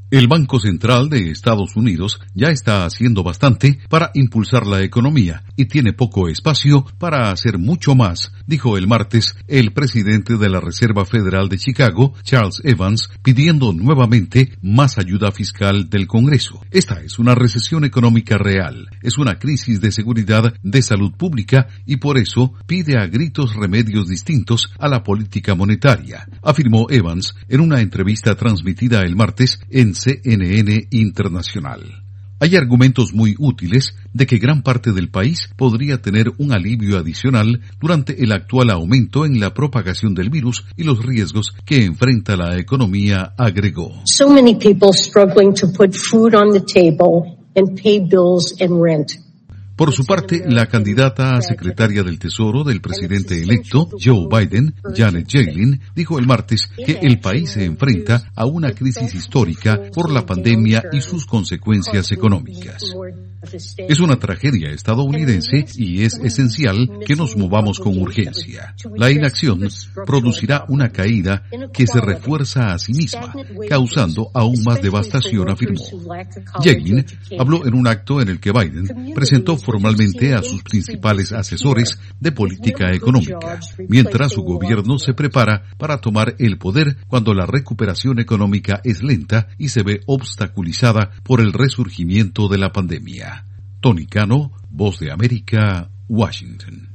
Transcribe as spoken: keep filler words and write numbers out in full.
El Banco Central de Estados Unidos ya está haciendo bastante para impulsar la economía y tiene poco espacio para hacer mucho más, dijo el martes el presidente de la Reserva Federal de Chicago, Charles Evans, pidiendo nuevamente más ayuda fiscal del Congreso. Esta es una recesión económica real, es una crisis de seguridad de salud pública y por eso pide a gritos remedios distintos a la política monetaria, afirmó Evans en una entrevista transmitida el martes en C N N Internacional. Hay argumentos muy útiles de que gran parte del país podría tener un alivio adicional durante el actual aumento en la propagación del virus y los riesgos que enfrenta la economía, agregó. So many people struggling to put food on the table and pay bills and rent. Por su parte, la candidata a secretaria del Tesoro del presidente electo, Joe Biden, Janet Yellen, dijo el martes que el país se enfrenta a una crisis histórica por la pandemia y sus consecuencias económicas. Es una tragedia estadounidense y es esencial que nos movamos con urgencia. La inacción producirá una caída que se refuerza a sí misma, causando aún más devastación, afirmó. Yellen habló en un acto en el que Biden presentó formalmente a sus principales asesores de política económica, mientras su gobierno se prepara para tomar el poder cuando la recuperación económica es lenta y se ve obstaculizada por el resurgimiento de la pandemia. Tony Cano, Voz de América, Washington.